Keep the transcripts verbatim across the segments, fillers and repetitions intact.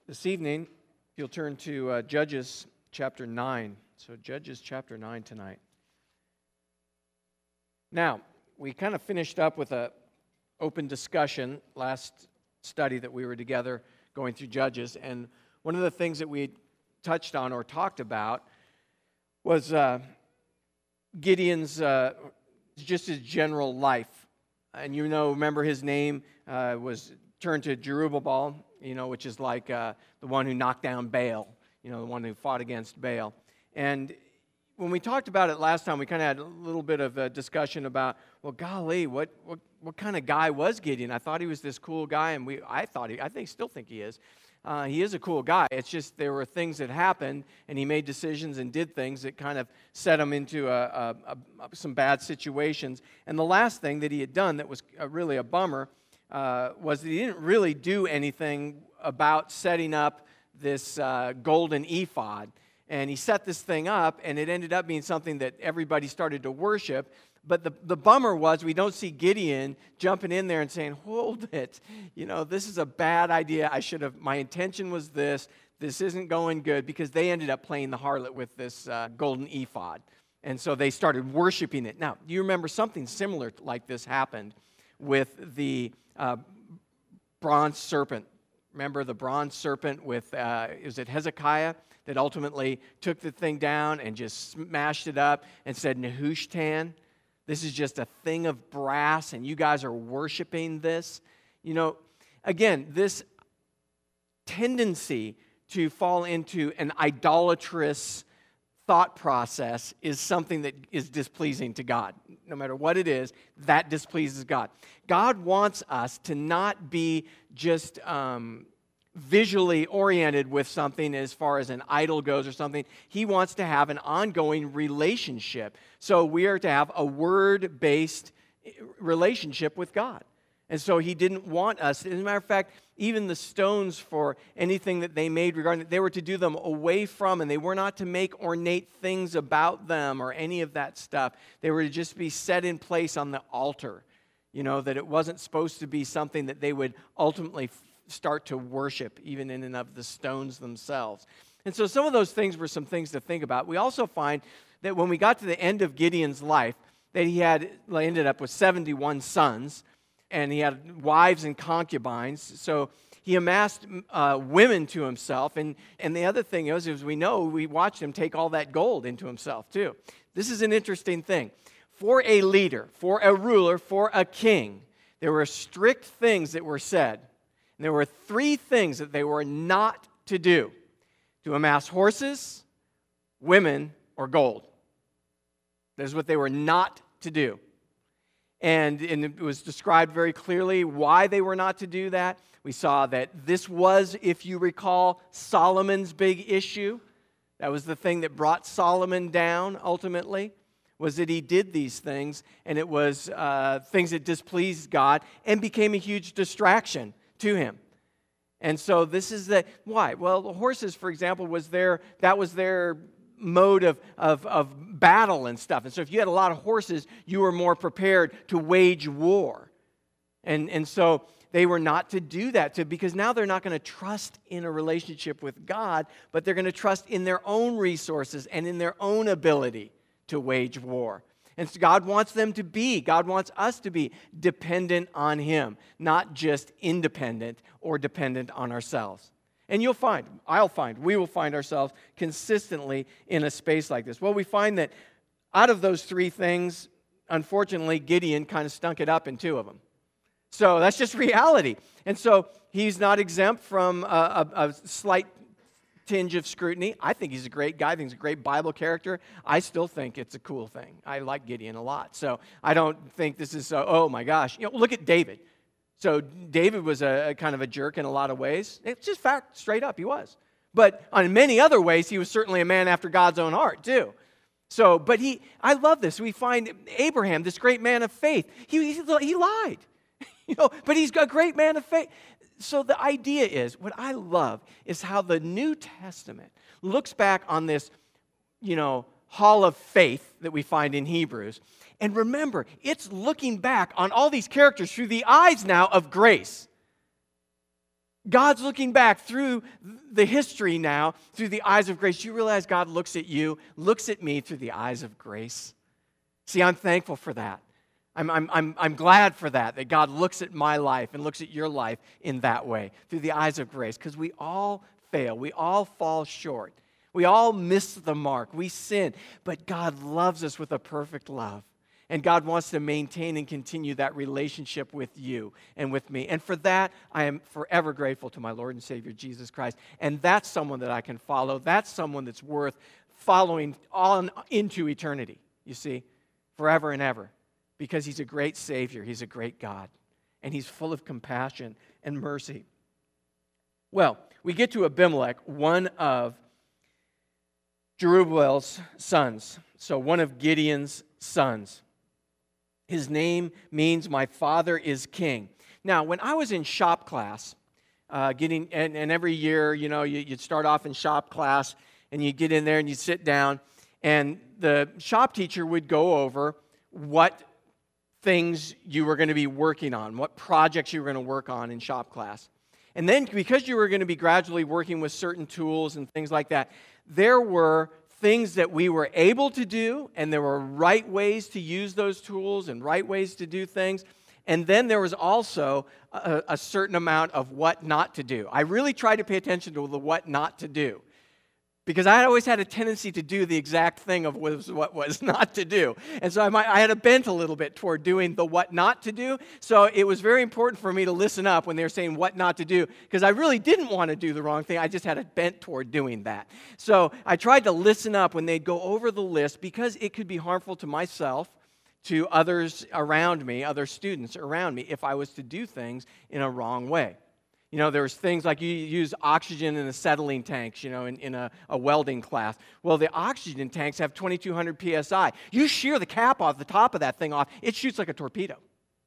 This evening, if you'll turn to uh, Judges chapter nine. So Judges chapter nine tonight. Now, we kind of finished up with a open discussion last study that we were together going through Judges, and one of the things that we touched on or talked about was uh, Gideon's, uh, just his general life. And you know, remember his name uh, was turned to Jerubbaal, you know, which is like uh, the one who knocked down Baal, you know, the one who fought against Baal. And when we talked about it last time, we kind of had a little bit of a discussion about, well, golly, what what what kind of guy was Gideon? I thought he was this cool guy, and we I thought he, I think still think he is. Uh, he is a cool guy. It's just there were things that happened, and he made decisions and did things that kind of set him into a, a, a, some bad situations. And the last thing that he had done that was a, really a bummer uh, was that he didn't really do anything about setting up this uh, golden ephod. And he set this thing up, and it ended up being something that everybody started to worship. But the, the bummer was we don't see Gideon jumping in there and saying, hold it, you know, this is a bad idea. I should have, my intention was this. This isn't going good, because they ended up playing the harlot with this uh, golden ephod. And so they started worshiping it. Now, do you remember something similar like this happened with the uh, bronze serpent? Remember the bronze serpent with, uh, was it Hezekiah? That ultimately took the thing down and just smashed it up and said, Nehushtan, this is just a thing of brass, and you guys are worshiping this. You know, again, this tendency to fall into an idolatrous thought process is something that is displeasing to God. No matter what it is, that displeases God. God wants us to not be just Um, visually oriented with something as far as an idol goes or something. He wants to have an ongoing relationship. So we are to have a word-based relationship with God. And so he didn't want us, as a matter of fact, even the stones for anything that they made regarding, they were to do them away from, and they were not to make ornate things about them or any of that stuff. They were to just be set in place on the altar. You know, that it wasn't supposed to be something that they would ultimately start to worship, even in and of the stones themselves. And so some of those things were some things to think about. We also find that when we got to the end of Gideon's life, that he had ended up with seventy-one sons, and he had wives and concubines. So he amassed uh, women to himself. And, and the other thing is, as we know, we watched him take all that gold into himself too. This is an interesting thing. For a leader, for a ruler, for a king, there were strict things that were said. And there were three things that they were not to do: to amass horses, women, or gold. That's what they were not to do. And, and it was described very clearly why they were not to do that. We saw that this was, if you recall, Solomon's big issue. That was the thing that brought Solomon down ultimately, was that he did these things, and it was uh, things that displeased God and became a huge distraction to him. And so this is the, why? Well, the horses, for example, was their, that was their mode of, of, of battle and stuff. And so if you had a lot of horses, you were more prepared to wage war. And, and so they were not to do that, to, because now they're not going to trust in a relationship with God, but they're going to trust in their own resources and in their own ability to wage war. And so God wants them to be, God wants us to be dependent on Him, not just independent or dependent on ourselves. And you'll find, I'll find, we will find ourselves consistently in a space like this. Well, we find that out of those three things, unfortunately, Gideon kind of stunk it up in two of them. So that's just reality. And so he's not exempt from a, a, a slight tinge of scrutiny. I think he's a great guy. I think he's a great Bible character. I still think it's a cool thing. I like Gideon a lot. So I don't think this is, uh, oh my gosh. You know, look at David. So David was a, a kind of a jerk in a lot of ways. It's just fact, straight up, he was. But on many other ways, he was certainly a man after God's own heart too. So, but he, I love this. We find Abraham, this great man of faith. He, he, he lied, you know, but he's a great man of faith. So the idea is, what I love is how the New Testament looks back on this, you know, hall of faith that we find in Hebrews. And remember, it's looking back on all these characters through the eyes now of grace. God's looking back through the history now, through the eyes of grace. You realize God looks at you, looks at me through the eyes of grace. See, I'm thankful for that. I'm, I'm, I'm, I'm glad for that, that God looks at my life and looks at your life in that way, through the eyes of grace, because we all fail. We all fall short. We all miss the mark. We sin, but God loves us with a perfect love. And God wants to maintain and continue that relationship with you and with me. And for that, I am forever grateful to my Lord and Savior, Jesus Christ. And that's someone that I can follow. That's someone that's worth following on into eternity, you see, forever and ever. Because he's a great Savior. He's a great God. And he's full of compassion and mercy. Well, we get to Abimelech, one of Jerubbaal's sons. So one of Gideon's sons. His name means my father is king. Now, when I was in shop class, uh, getting and, and every year, you know, you, you'd start off in shop class, and you get in there and you sit down, and the shop teacher would go over what things you were going to be working on, what projects you were going to work on in shop class. And then, because you were going to be gradually working with certain tools and things like that, there were things that we were able to do, and there were right ways to use those tools and right ways to do things. And then there was also a, a certain amount of what not to do. I really tried to pay attention to the what not to do, because I had always had a tendency to do the exact thing of was what was not to do. And so I, might, I had a bent a little bit toward doing the what not to do. So it was very important for me to listen up when they were saying what not to do, because I really didn't want to do the wrong thing. I just had a bent toward doing that. So I tried to listen up when they'd go over the list, because it could be harmful to myself, to others around me, other students around me, if I was to do things in a wrong way. You know, there's things like you use oxygen in acetylene tanks, you know, in, in a, a welding class. Well, the oxygen tanks have twenty-two hundred P S I. You shear the cap off, the top of that thing off, it shoots like a torpedo.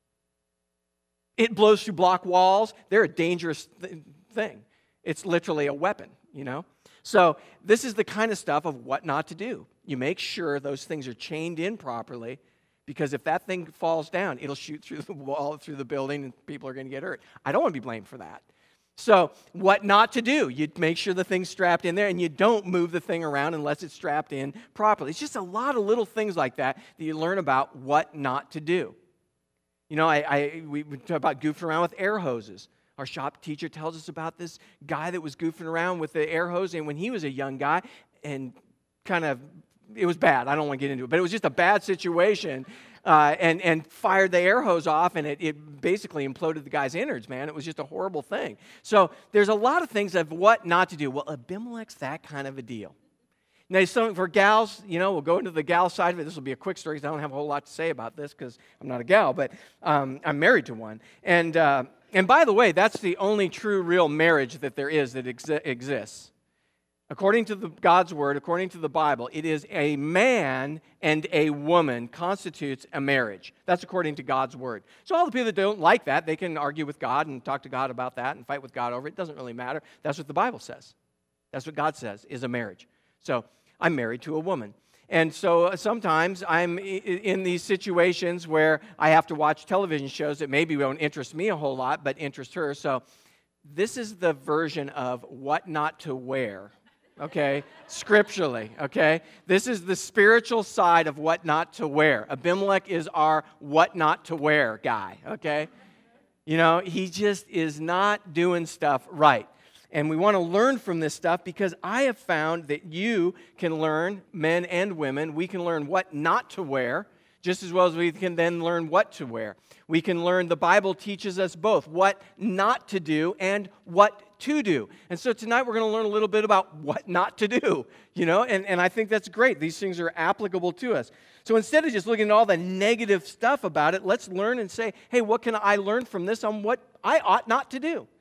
It blows through block walls. They're a dangerous th- thing. It's literally a weapon, you know. So this is the kind of stuff of what not to do. You make sure those things are chained in properly, because if that thing falls down, it'll shoot through the wall, through the building, and people are going to get hurt. I don't want to be blamed for that. So what not to do? You make sure the thing's strapped in there, and you don't move the thing around unless it's strapped in properly. It's just a lot of little things like that that you learn about what not to do. You know, I, I we talk about goofing around with air hoses. Our shop teacher tells us about this guy that was goofing around with the air hose, and when he was a young guy, and kind of, it was bad. I don't want to get into it, but it was just a bad situation. Uh, and, and fired the air hose off, and it, it basically imploded the guy's innards, man. It was just a horrible thing. So there's a lot of things of what not to do. Well, Abimelech's that kind of a deal. Now, so for gals, you know, we'll go into the gal side of it. This will be a quick story, because I don't have a whole lot to say about this, because I'm not a gal, but um, I'm married to one. And, uh, and by the way, that's the only true, real marriage that there is that exi- exists. According to the, God's Word, according to the Bible, it is a man and a woman constitutes a marriage. That's according to God's Word. So all the people that don't like that, they can argue with God and talk to God about that and fight with God over it. It doesn't really matter. That's what the Bible says. That's what God says is a marriage. So I'm married to a woman. And so sometimes I'm in these situations where I have to watch television shows that maybe won't interest me a whole lot, but interest her. So this is the version of what not to wear. Okay, scripturally, okay? This is the spiritual side of what not to wear. Abimelech is our what not to wear guy, okay? You know, he just is not doing stuff right. And we want to learn from this stuff, because I have found that you can learn, men and women, we can learn what not to wear, just as well as we can then learn what to wear. We can learn, the Bible teaches us both what not to do and what to do. And so tonight we're going to learn a little bit about what not to do, you know, and, and I think that's great. These things are applicable to us. So instead of just looking at all the negative stuff about it, let's learn and say, hey, what can I learn from this on what I ought not to do?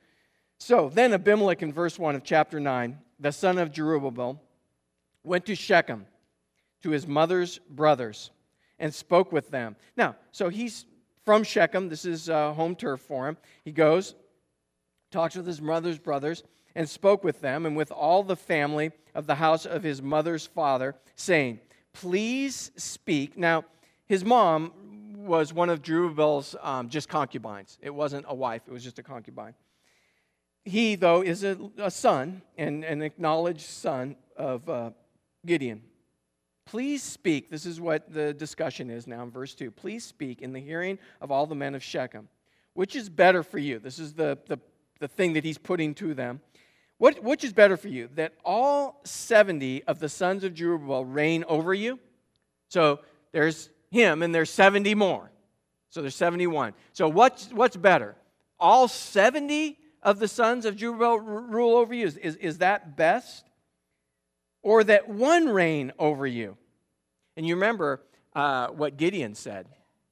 So then Abimelech, in verse one of chapter nine, the son of Jerubbaal, went to Shechem, to his mother's brothers, and spoke with them. Now, so he's from Shechem. This is uh, home turf for him. He goes, talks with his mother's brothers, and spoke with them and with all the family of the house of his mother's father, saying, please speak. Now, his mom was one of Jerubbaal's um, just concubines. It wasn't a wife. It was just a concubine. he, though, is a, a son, and an acknowledged son of uh, Gideon. Please speak, this is what the discussion is now in verse two. Please speak in the hearing of all the men of Shechem. Which is better for you? This is the, the, the thing that he's putting to them. What, which is better for you? That all seventy of the sons of Jerubbaal reign over you? So there's him, and there's seventy more. So there's seventy-one. So what's, what's better? All seventy of the sons of Jerubbaal r- rule over you? Is, is, is that best? Or that one reign over you? And you remember uh, what Gideon said.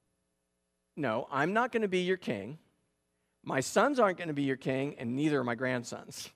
No, I'm not going to be your king. My sons aren't going to be your king, and neither are my grandsons.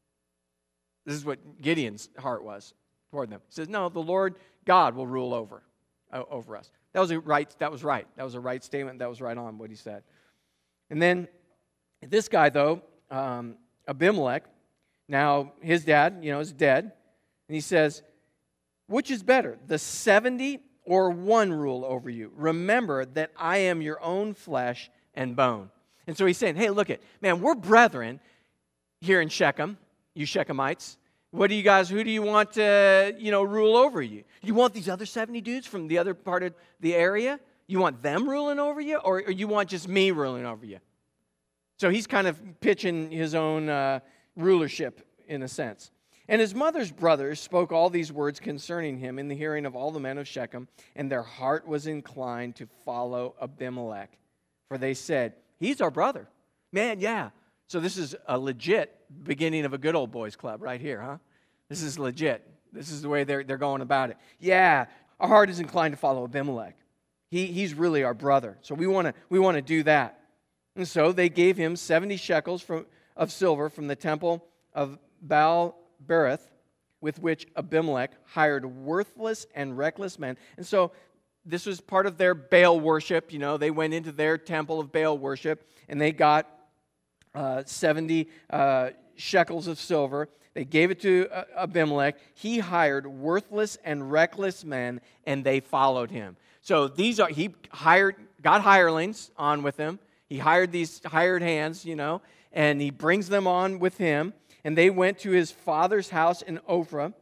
This is what Gideon's heart was toward them. He says, no, the Lord God will rule over, uh, over us. That was a right, that was right. That was a right statement. That was right on what he said. And then this guy, though, um, Abimelech, now his dad, you know, is dead. And he says, which is better, the seventy or one rule over you? Remember that I am your own flesh and bone. And so he's saying, hey, look it, man, we're brethren here in Shechem, you Shechemites. What do you guys, who do you want to, you know, rule over you? You want these other seventy dudes from the other part of the area? You want them ruling over you? Or, or you want just me ruling over you? So he's kind of pitching his own uh, rulership in a sense. And his mother's brothers spoke all these words concerning him in the hearing of all the men of Shechem, and their heart was inclined to follow Abimelech. For they said, he's our brother. Man, yeah. So this is a legit beginning of a good old boys club right here, huh? This is legit. This is the way they're, they're going about it. Yeah, our heart is inclined to follow Abimelech. He, he's really our brother. So we want to we want to do that. And so they gave him seventy shekels from, of silver from the temple of Baal Berith, with which Abimelech hired worthless and reckless men. And so this was part of their Baal worship. You know, they went into their temple of Baal worship, and they got uh, seventy uh, shekels of silver. They gave it to uh, Abimelech. He hired worthless and reckless men, and they followed him. So these are, he hired, got hirelings on with him. He hired these hired hands, you know, and he brings them on with him. And they went to his father's house in Ophrah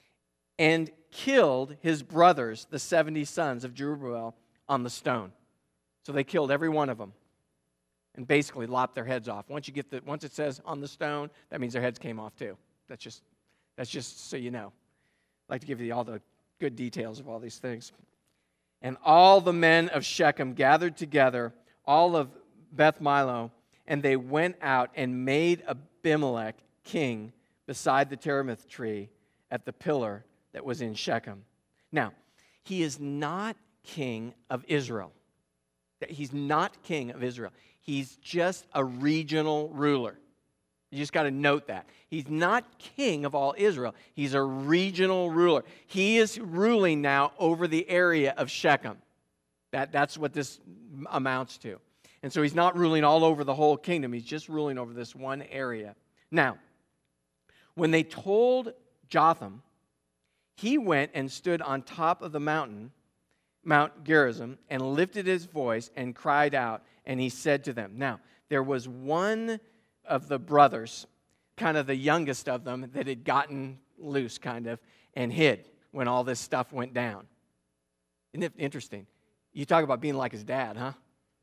and killed his brothers, the seventy sons of Jerubbaal, on the stone. So they killed every one of them and basically lopped their heads off. Once you get the, once it says on the stone, that means their heads came off too. That's just, that's just so you know. I'd like to give you all the good details of all these things. And all the men of Shechem gathered together, all of Beth Milo, and they went out and made Abimelech king beside the terebinth tree at the pillar that was in Shechem. Now, he is not king of Israel. He's not king of Israel. He's just a regional ruler. You just got to note that. He's not king of all Israel. He's a regional ruler. He is ruling now over the area of Shechem. That, that's what this amounts to. And so he's not ruling all over the whole kingdom. He's just ruling over this one area. Now, when they told Jotham, he went and stood on top of the mountain, Mount Gerizim, and lifted his voice and cried out, and he said to them. Now, there was one of the brothers, kind of the youngest of them, that had gotten loose, kind of, and hid when all this stuff went down. Isn't it interesting? You talk about being like his dad, huh?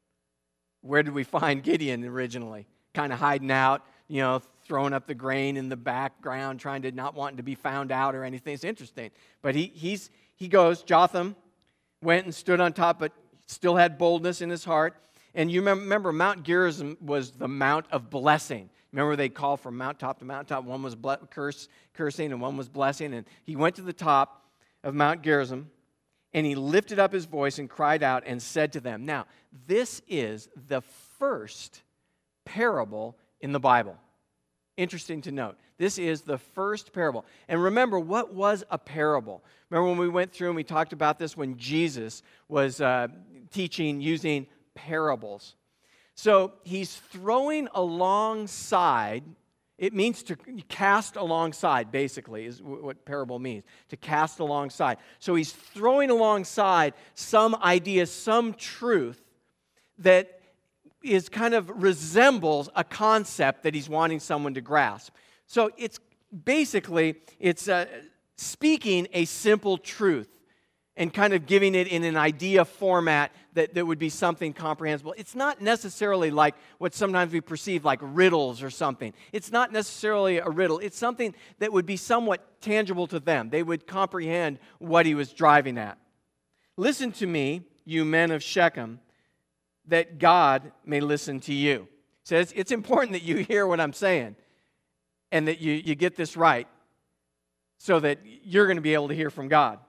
Where did we find Gideon originally? Kind of hiding out, you know, throwing up the grain in the background, trying to not wanting to be found out or anything. It's interesting. But he he's he goes, Jotham went and stood on top, but still had boldness in his heart. And you remember Mount Gerizim was the Mount of Blessing. Remember they called from mountaintop to mountaintop. One was ble- curse, cursing and one was blessing. And he went to the top of Mount Gerizim, and he lifted up his voice and cried out and said to them. Now, this is the first parable in the Bible. Interesting to note. This is the first parable. And remember, what was a parable? Remember when we went through and we talked about this when Jesus was uh, teaching using parables. So he's throwing alongside, it means to cast alongside, basically, is what parable means, to cast alongside. So he's throwing alongside some idea, some truth that is kind of resembles a concept that he's wanting someone to grasp. So it's basically, it's uh, speaking a simple truth and kind of giving it in an idea format that, that would be something comprehensible. It's not necessarily like what sometimes we perceive like riddles or something. It's not necessarily a riddle. It's something that would be somewhat tangible to them. They would comprehend what he was driving at. Listen to me, you men of Shechem, that God may listen to you. He says it's important that you hear what I'm saying and that you, you get this right so that you're going to be able to hear from God.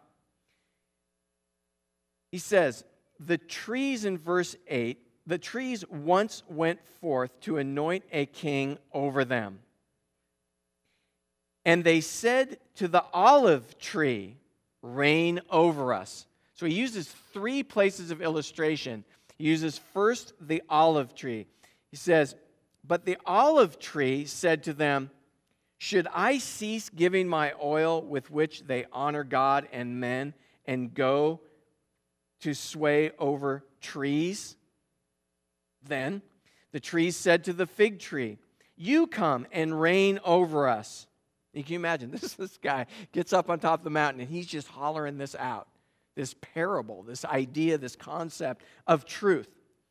He says, the trees in verse eight, the trees once went forth to anoint a king over them. And they said to the olive tree, reign over us. So he uses three places of illustration. He uses first the olive tree. He says, but the olive tree said to them, should I cease giving my oil with which they honor God and men and go to sway over trees? Then the trees said to the fig tree, you come and reign over us. And can you imagine? This, this guy gets up on top of the mountain and he's just hollering this out. This parable, this idea, this concept of truth.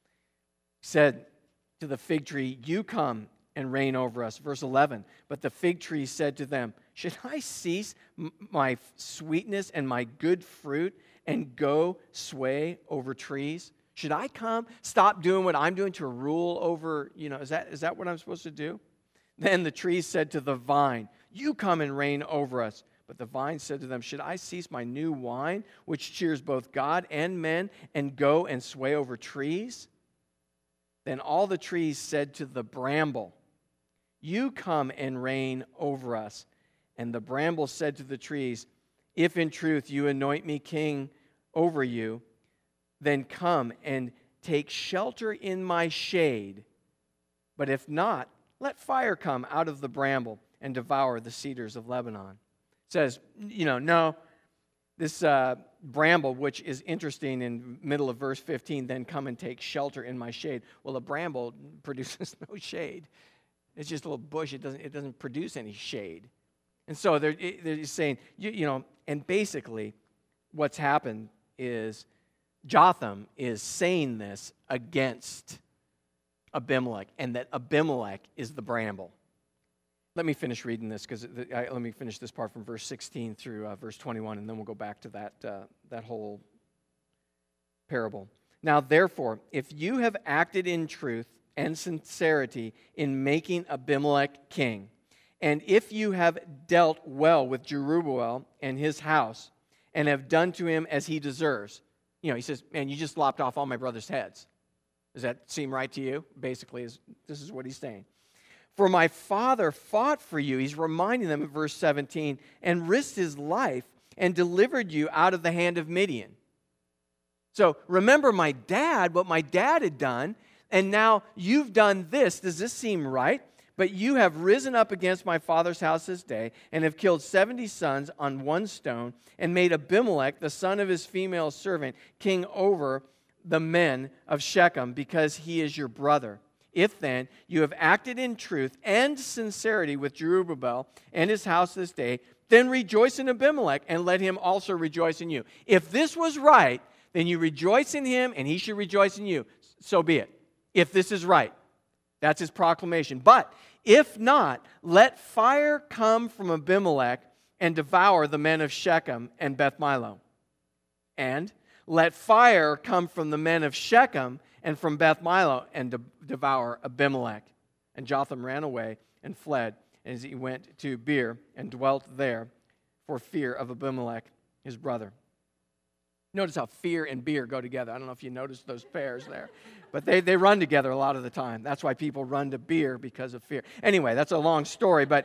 He said to the fig tree, you come and reign over us. Verse eleven, but the fig tree said to them, should I cease m- my sweetness and my good fruit and go sway over trees? Should I come, stop doing what I'm doing to rule over, you know, is that is that what I'm supposed to do? Then the trees said to the vine, you come and reign over us. But the vine said to them, should I cease my new wine, which cheers both God and men, and go and sway over trees? Then all the trees said to the bramble, you come and reign over us. And the bramble said to the trees, if in truth you anoint me king over you, then come and take shelter in my shade. But if not, let fire come out of the bramble and devour the cedars of Lebanon. It says, you know, no, this uh, bramble, which is interesting in middle of verse fifteen, then come and take shelter in my shade. Well, a bramble produces no shade. It's just a little bush. It doesn't, it doesn't produce any shade. And so they're, they're saying, you, you know, and basically what's happened is Jotham is saying this against Abimelech, and that Abimelech is the bramble. Let me finish reading this, because let me finish this part from verse sixteen through uh, verse twenty-one, and then we'll go back to that, uh, that whole parable. Now, therefore, if you have acted in truth and sincerity in making Abimelech king, and if you have dealt well with Jerubbaal and his house, and have done to him as he deserves. You know, he says, man, you just lopped off all my brothers' heads. Does that seem right to you? Basically, is, this is what he's saying. For my father fought for you, he's reminding them in verse seventeen, and risked his life and delivered you out of the hand of Midian. So remember my dad, what my dad had done, and now you've done this. Does this seem right? But you have risen up against my father's house this day, and have killed seventy sons on one stone, and made Abimelech, the son of his female servant, king over the men of Shechem, because he is your brother. If then you have acted in truth and sincerity with Jerubbaal and his house this day, then rejoice in Abimelech, and let him also rejoice in you. If this was right, then you rejoice in him, and he should rejoice in you. So be it. If this is right. That's his proclamation. But if not, let fire come from Abimelech and devour the men of Shechem and Beth Milo. And let fire come from the men of Shechem and from Beth Milo and de- devour Abimelech. And Jotham ran away and fled, as he went to Beer and dwelt there for fear of Abimelech, his brother. Notice how fear and beer go together. I don't know if you noticed those pairs there. But they, they run together a lot of the time. That's why people run to beer, because of fear. Anyway, that's a long story, but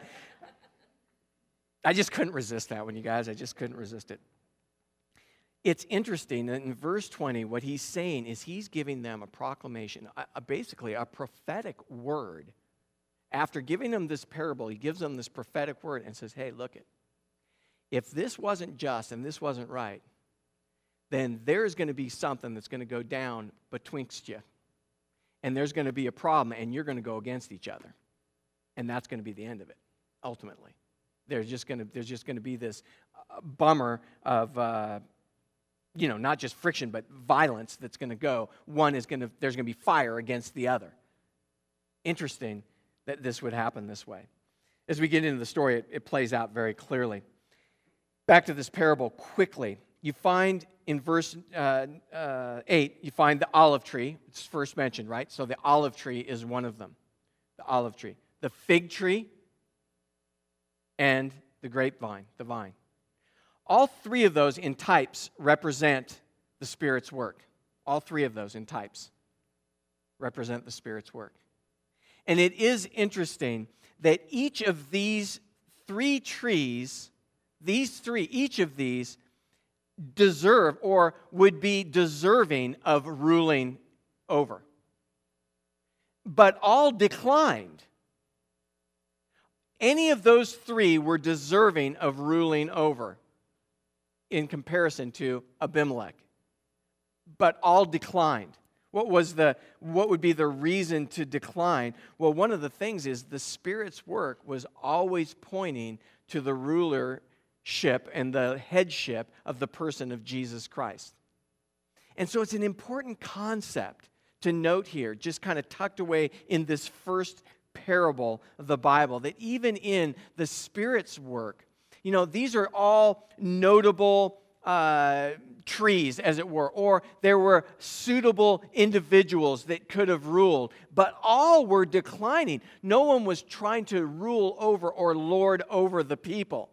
I just couldn't resist that one, you guys. I just couldn't resist it. It's interesting that in verse twenty, what he's saying is he's giving them a proclamation, a, a, basically a prophetic word. After giving them this parable, he gives them this prophetic word and says, hey, look it. If this wasn't just and this wasn't right, then there's going to be something that's going to go down betwixt you. and there's going to be a problem, and you're going to go against each other. And that's going to be the end of it, ultimately. There's just going to, there's just going to be this uh, bummer of, uh, you know, not just friction, but violence that's going to go. One is going to, there's going to be fire against the other. Interesting that this would happen this way. As we get into the story, it, it plays out very clearly. Back to this parable quickly. You find in verse uh, uh, eight, you find the olive tree. It's first mentioned, right? So the olive tree is one of them. The olive tree. The fig tree and the grapevine, the vine. All three of those in types represent the Spirit's work. All three of those in types represent the Spirit's work. And it is interesting that each of these three trees, these three, each of these deserve or would be deserving of ruling over. But all declined. Any of those three were deserving of ruling over in comparison to Abimelech. But all declined. What was the what would be the reason to decline? Well, one of the things is the Spirit's work was always pointing to the rulership and the headship of the person of Jesus Christ. And so it's an important concept to note here, just kind of tucked away in this first parable of the Bible, that even in the Spirit's work, you know, these are all notable uh, trees, as it were, or there were suitable individuals that could have ruled, but all were declining. No one was trying to rule over or lord over the people.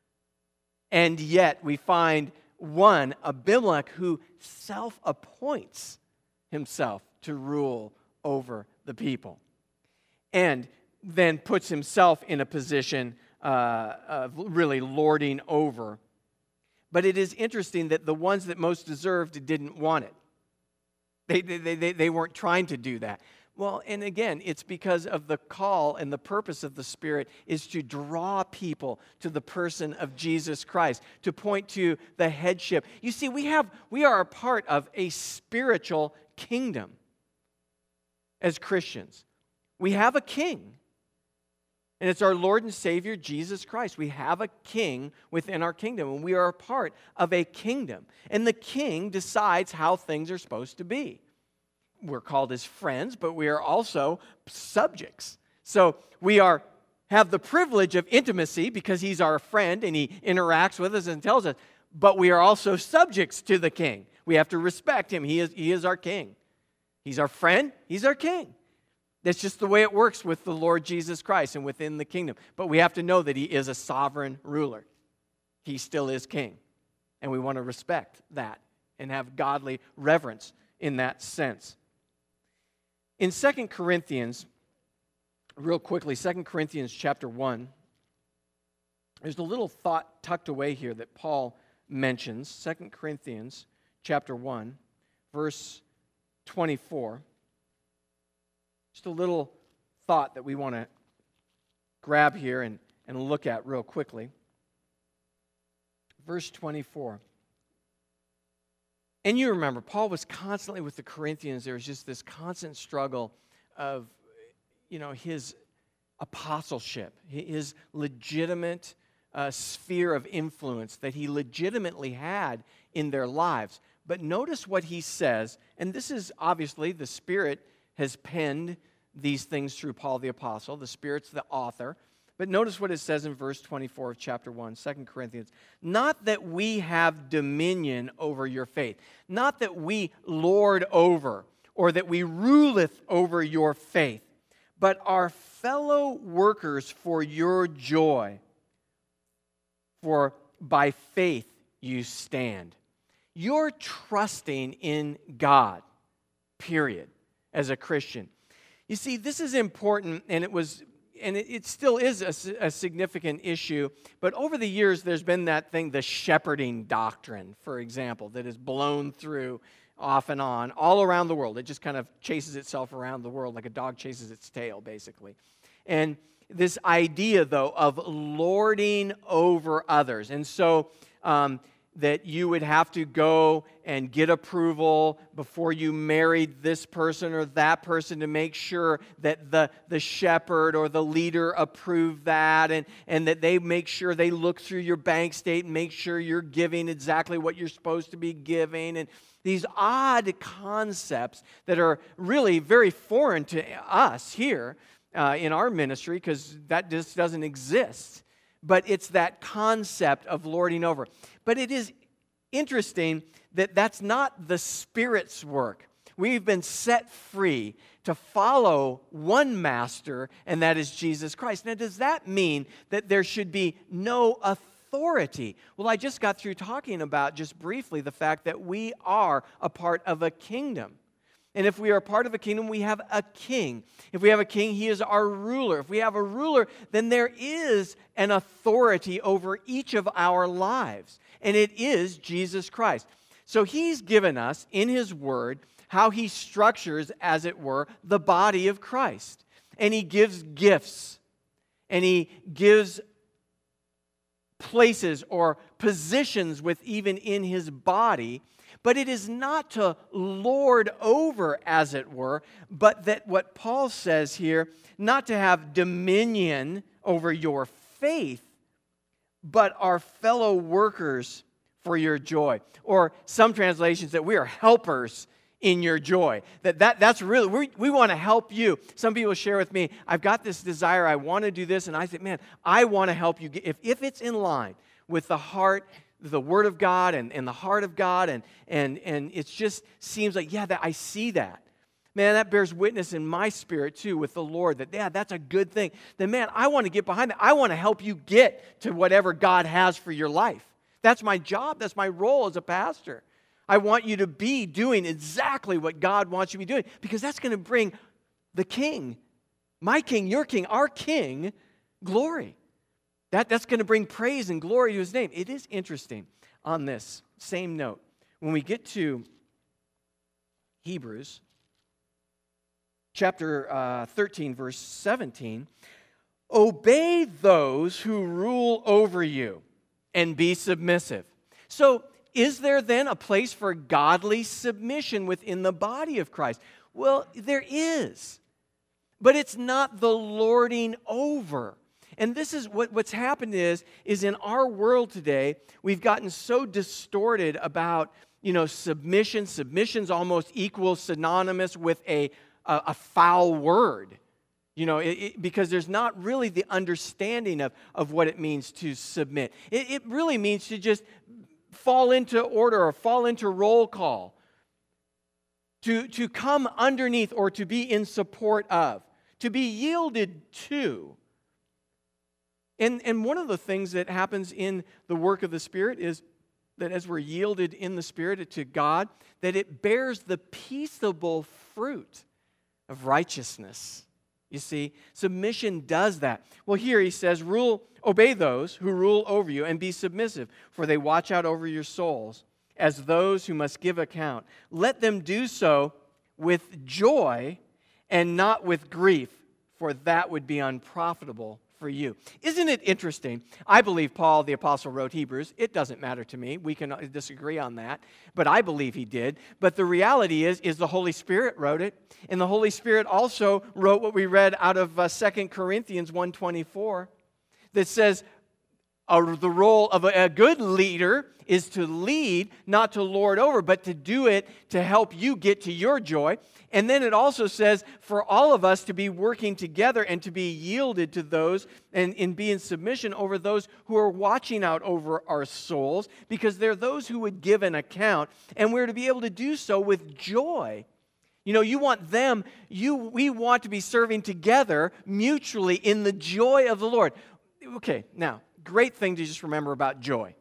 And yet we find one, Abimelech, who self-appoints himself to rule over the people, and then puts himself in a position uh, of really lording over. But it is interesting that the ones that most deserved didn't want it. They, they, they, they weren't trying to do that. Well, and again, it's because of the call and the purpose of the Spirit is to draw people to the person of Jesus Christ, to point to the headship. You see, we have we are a part of a spiritual kingdom as Christians. We have a king, and it's our Lord and Savior, Jesus Christ. We have a king within our kingdom, and we are a part of a kingdom. And the king decides how things are supposed to be. We're called as friends, but we are also subjects. So we are have the privilege of intimacy because he's our friend and he interacts with us and tells us, but we are also subjects to the king. We have to respect him. He is, he is our king. He's our friend. He's our king. That's just the way it works with the Lord Jesus Christ and within the kingdom. But we have to know that he is a sovereign ruler. He still is king. And we want to respect that and have godly reverence in that sense. In Second Corinthians, real quickly, Second Corinthians chapter one, there's a little thought tucked away here that Paul mentions. Second Corinthians chapter one, verse twenty-four. Just a little thought that we want to grab here and, and look at real quickly. Verse twenty-four. And you remember, Paul was constantly with the Corinthians. There was just this constant struggle of, you know, his apostleship, his legitimate uh, sphere of influence that he legitimately had in their lives. But notice what he says, and this is obviously the Spirit has penned these things through Paul the Apostle. The Spirit's the author. But notice what it says in verse twenty-four of chapter one, Second Corinthians. Not that we have dominion over your faith. Not that we lord over or that we ruleth over your faith, but are fellow workers for your joy. For by faith you stand. You're trusting in God, period, as a Christian. You see, this is important, and it was, and it, it still is a, a significant issue. But over the years, there's been that thing, the shepherding doctrine, for example, that is blown through off and on all around the world. It just kind of chases itself around the world like a dog chases its tail, basically. And this idea, though, of lording over others. And so um, that you would have to go and get approval before you married this person or that person to make sure that the, the shepherd or the leader approved that, and, and that they make sure they look through your bank statement and make sure you're giving exactly what you're supposed to be giving. And these odd concepts that are really very foreign to us here uh, in our ministry, because that just doesn't exist. But it's that concept of lording over. But it is interesting that that's not the Spirit's work. We've been set free to follow one master, and that is Jesus Christ. Now, does that mean that there should be no authority? Well, I just got through talking about, just briefly, the fact that we are a part of a kingdom. And if we are a part of a kingdom, we have a king. If we have a king, he is our ruler. If we have a ruler, then there is an authority over each of our lives. And it is Jesus Christ. So he's given us, in his word, how he structures, as it were, the body of Christ. And he gives gifts. And he gives places or positions with even in his body. But it is not to lord over, as it were, but that what Paul says here, not to have dominion over your faith, but are fellow workers for your joy. Or some translations that we are helpers in your joy. That, that that's really, we, we want to help you. Some people share with me, I've got this desire, I want to do this, and I say, man, I want to help you. If, if it's in line with the heart, the Word of God and, and the heart of God, and and and it just seems like, yeah, that I see that. Man, that bears witness in my spirit too with the Lord that, yeah, that's a good thing. Then, man, I want to get behind that. I want to help you get to whatever God has for your life. That's my job. That's my role as a pastor. I want you to be doing exactly what God wants you to be doing, because that's going to bring the King, my King, your King, our King, glory. That, that's going to bring praise and glory to his name. It is interesting on this same note. When we get to Hebrews chapter uh, thirteen, verse seventeen, obey those who rule over you and be submissive. So is there then a place for godly submission within the body of Christ? Well, there is. But it's not the lording over. And this is what, what's happened is, is in our world today, we've gotten so distorted about, you know, submission. Submission's almost equals synonymous with a, a, a foul word. You know, it, it, because there's not really the understanding of, of what it means to submit. It, it really means to just fall into order or fall into roll call. To, to come underneath or to be in support of. To be yielded to. And, and one of the things that happens in the work of the Spirit is that as we're yielded in the Spirit to God, that it bears the peaceable fruit of righteousness. You see, submission does that. Well, here he says, rule, obey those who rule over you and be submissive, for they watch out over your souls as those who must give account. Let them do so with joy and not with grief, for that would be unprofitable for you. Isn't it interesting? I believe Paul the Apostle wrote Hebrews. It doesn't matter to me. We can disagree on that, but I believe he did. But the reality is, is the Holy Spirit wrote it, and the Holy Spirit also wrote what we read out of uh, Second Corinthians one twenty-four that says, uh, the role of a, a good leader is to lead, not to lord over, but to do it to help you get to your joy. And then it also says for all of us to be working together and to be yielded to those and, and be in submission over those who are watching out over our souls, because they're those who would give an account, and we're to be able to do so with joy. You know, you want them, you we want to be serving together mutually in the joy of the Lord. Okay, now, great thing to just remember about joy.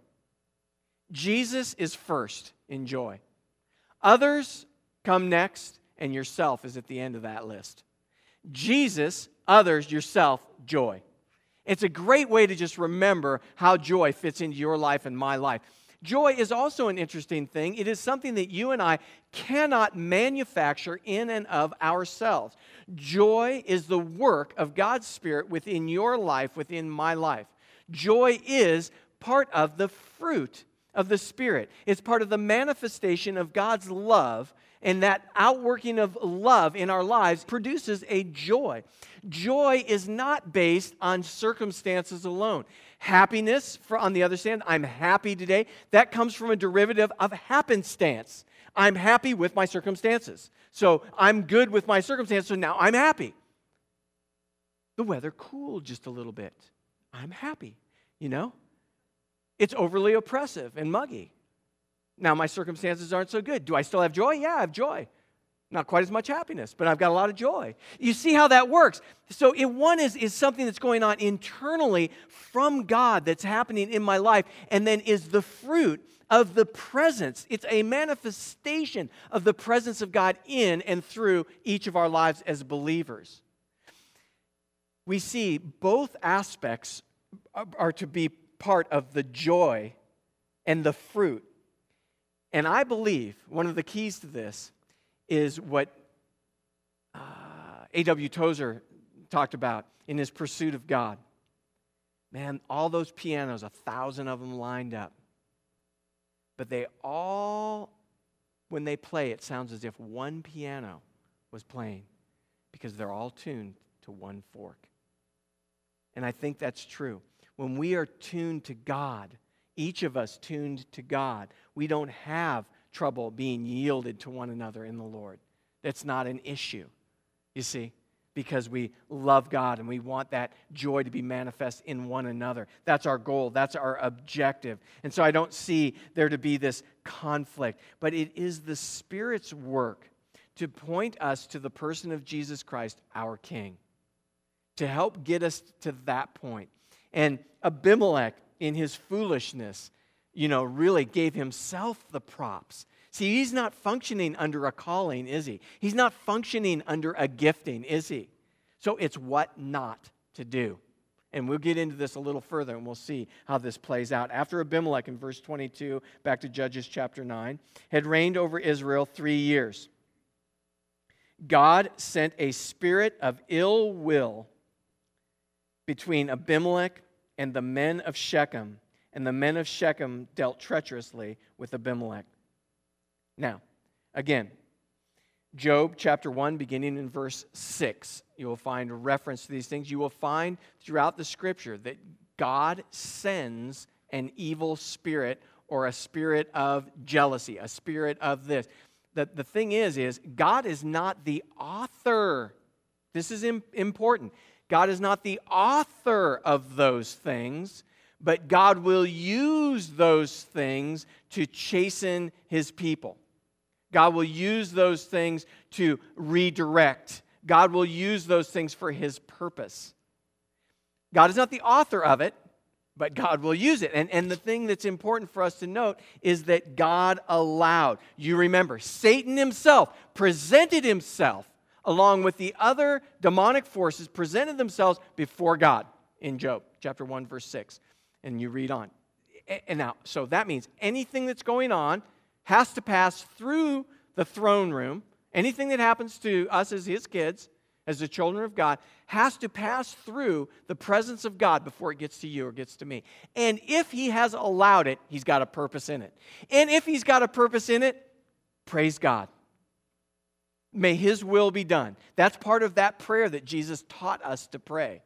Jesus is first in joy. Others come next. And yourself is at the end of that list. Jesus, others, yourself, joy. It's a great way to just remember how joy fits into your life and my life. Joy is also an interesting thing. It is something that you and I cannot manufacture in and of ourselves. Joy is the work of God's Spirit within your life, within my life. Joy is part of the fruit of the Spirit. It's part of the manifestation of God's love, and that outworking of love in our lives produces a joy. Joy is not based on circumstances alone. Happiness, for, on the other hand, I'm happy today, that comes from a derivative of happenstance. I'm happy with my circumstances. So I'm good with my circumstances, so now I'm happy. The weather cooled just a little bit. I'm happy, you know? It's overly oppressive and muggy. Now my circumstances aren't so good. Do I still have joy? Yeah, I have joy. Not quite as much happiness, but I've got a lot of joy. You see how that works? So if one is, is something that's going on internally from God that's happening in my life, and then is the fruit of the presence. It's a manifestation of the presence of God in and through each of our lives as believers. We see both aspects are to be part of the joy and the fruit. And I believe one of the keys to this is what uh, A W Tozer talked about in his Pursuit of God. Man, all those pianos, a thousand of them lined up. But they all, when they play, it sounds as if one piano was playing because they're all tuned to one fork. And I think that's true. When we are tuned to God, each of us tuned to God, we don't have trouble being yielded to one another in the Lord. That's not an issue, you see, because we love God and we want that joy to be manifest in one another. That's our goal. That's our objective. And so I don't see there to be this conflict, but it is the Spirit's work to point us to the person of Jesus Christ, our King, to help get us to that point. And Abimelech, in his foolishness, you know, really gave himself the props. See, he's not functioning under a calling, is he? He's not functioning under a gifting, is he? So it's what not to do. And we'll get into this a little further, and we'll see how this plays out. After Abimelech, in verse twenty-two, back to Judges chapter nine, had reigned over Israel three years, God sent a spirit of ill will between Abimelech and the men of Shechem, and the men of Shechem dealt treacherously with Abimelech. Now, again, Job chapter one, beginning in verse six, you will find a reference to these things. You will find throughout the Scripture that God sends an evil spirit or a spirit of jealousy, a spirit of this. The, the thing is, is God is not the author. This is im- important. God is not the author of those things, but God will use those things to chasten His people. God will use those things to redirect. God will use those things for His purpose. God is not the author of it, but God will use it. And, and the thing that's important for us to note is that God allowed. You remember, Satan himself presented himself along with the other demonic forces, presented themselves before God in Job chapter one, verse six. And you read on. And now, so that means anything that's going on has to pass through the throne room. Anything that happens to us as His kids, as the children of God, has to pass through the presence of God before it gets to you or gets to me. And if He has allowed it, He's got a purpose in it. And if He's got a purpose in it, praise God. May His will be done. That's part of that prayer that Jesus taught us to pray.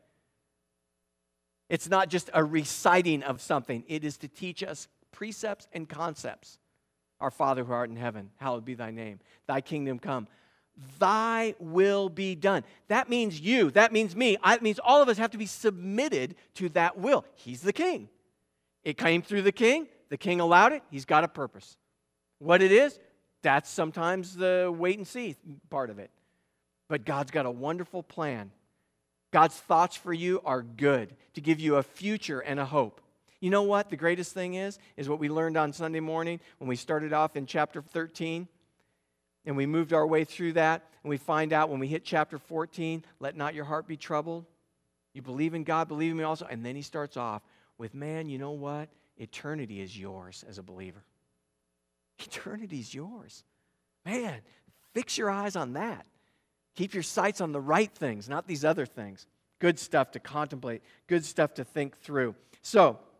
It's not just a reciting of something. It is to teach us precepts and concepts. Our Father who art in heaven, hallowed be thy name. Thy kingdom come. Thy will be done. That means you. That means me. That means all of us have to be submitted to that will. He's the king. It came through the king. The king allowed it. He's got a purpose. What it is, that's sometimes the wait and see part of it. But God's got a wonderful plan. God's thoughts for you are good, to give you a future and a hope. You know what the greatest thing is? Is what we learned on Sunday morning when we started off in chapter thirteen. And we moved our way through that. And we find out when we hit chapter fourteen, let not your heart be troubled. You believe in God, believe in me also. And then he starts off with, man, you know what? Eternity is yours as a believer. Eternity is yours. Man, fix your eyes on that. Keep your sights on the right things, not these other things. Good stuff to contemplate. Good stuff to think through. So,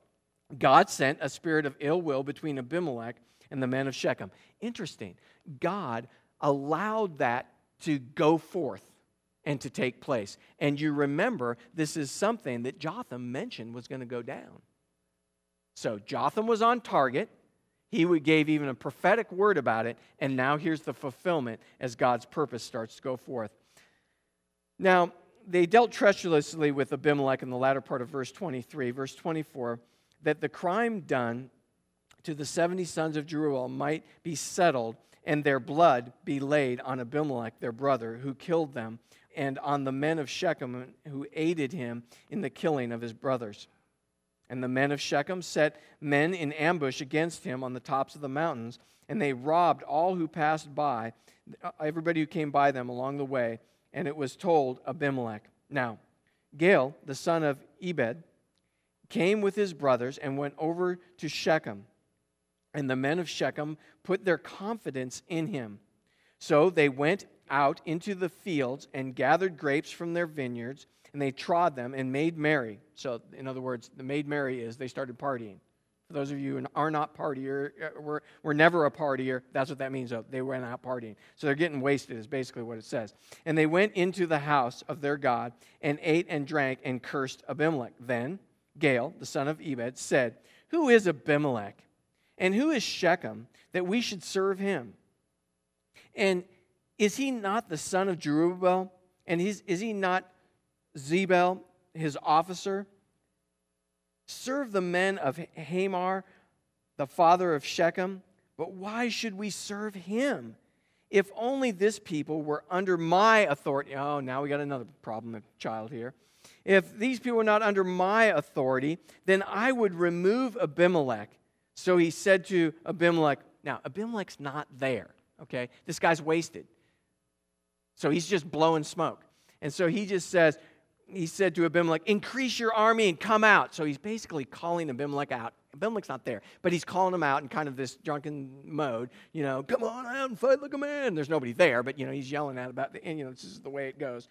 God sent a spirit of ill will between Abimelech and the men of Shechem. Interesting. God allowed that to go forth and to take place. And you remember, this is something that Jotham mentioned was going to go down. So Jotham was on target. He gave even a prophetic word about it. And now here's the fulfillment as God's purpose starts to go forth. Now, they dealt treacherously with Abimelech in the latter part of verse twenty-three. Verse twenty-four, that the crime done to the seventy sons of Jeruel might be settled, and their blood be laid on Abimelech, their brother, who killed them, and on the men of Shechem who aided him in the killing of his brothers. And the men of Shechem set men in ambush against him on the tops of the mountains, and they robbed all who passed by, everybody who came by them along the way, and it was told Abimelech. Now, Gaal, the son of Ebed, came with his brothers and went over to Shechem. And the men of Shechem put their confidence in him. So they went out into the fields and gathered grapes from their vineyards, and they trod them and made merry. So, in other words, the made merry is they started partying. For those of you who are not partier, we're, we're never a partier, that's what that means. Though. They went out partying. So they're getting wasted is basically what it says. And they went into the house of their God and ate and drank and cursed Abimelech. Then Gaal, the son of Ebed, said, "Who is Abimelech? And who is Shechem that we should serve him? And is he not the son of Jerubbaal? And is, is he not Zebel, his officer? Serve the men of Hamor, the father of Shechem. But why should we serve him? If only this people were under my authority." Oh, now we got another problem, child here. "If these people were not under my authority, then I would remove Abimelech." So he said to Abimelech, now Abimelech's not there, okay? This guy's wasted. So he's just blowing smoke. And so he just says, he said to Abimelech, "Increase your army and come out." So he's basically calling Abimelech out. Abimelech's not there, but he's calling him out in kind of this drunken mode. You know, "Come on out and fight like a man." There's nobody there, but, you know, he's yelling out about the, and, you know, this is the way it goes.